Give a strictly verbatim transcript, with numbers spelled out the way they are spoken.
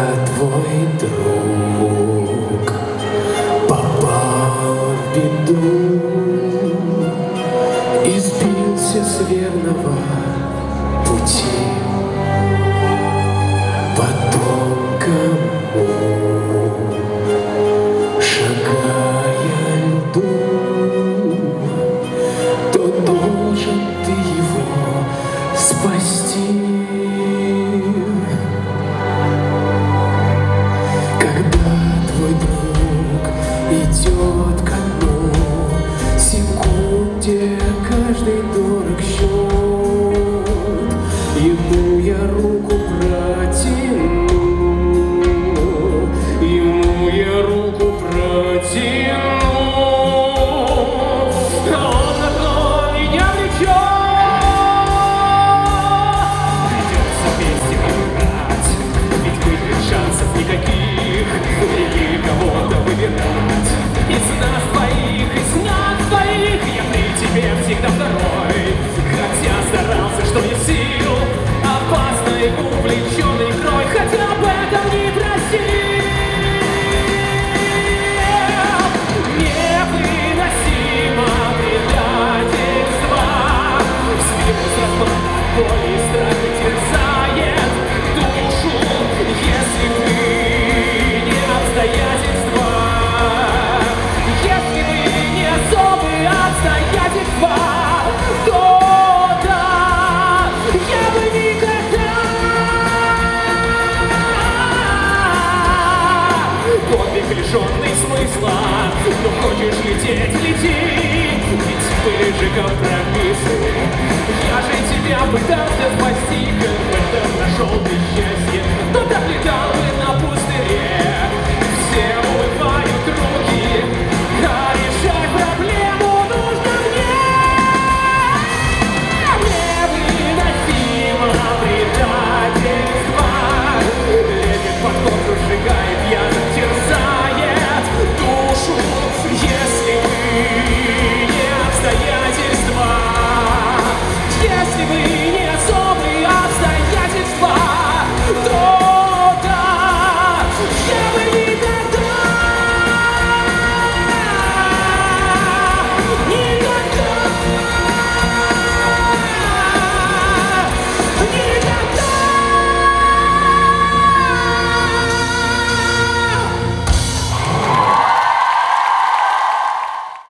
твой друг попал в беду и сбился с верного пути, по тонкому, шагая льду, то должен ты его спасти. Когда твой друг идет ко дну, секунде каждый дорог счет, ему я руку протяну, ему я руку протяну. Он на дно меня влечет, придется вместе выбирать, ведь быть шансов никаких, или кого-то выбирать. Из нас двоих, из нас двоих я при тебе всегда второй, хотя старался, что не сил, опасный, увлеченный крой, хотя об этом не просил. Невыносимо предательство, в слез размах, боль и страх терзает душу, если бы не обстоятельства, если бы не особые обстоятельства, то да, я бы никогда. Подвиг лишенный смысла, но хочешь лететь, лети, ведь были же компромиссы. Я же тебя пытался спасти, как в этом нашел ты